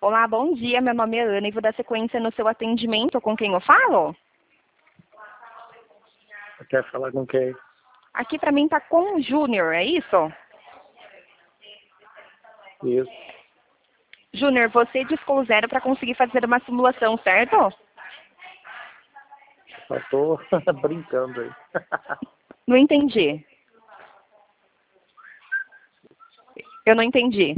Olá, bom dia. Meu nome é Ana e vou dar sequência no seu atendimento. Com quem eu falo? Quer falar com quem? Aqui para mim tá com o Júnior, é isso? Isso. Júnior, você discou o zero para conseguir fazer uma simulação, certo? Só tô brincando aí. Não entendi. Eu não entendi.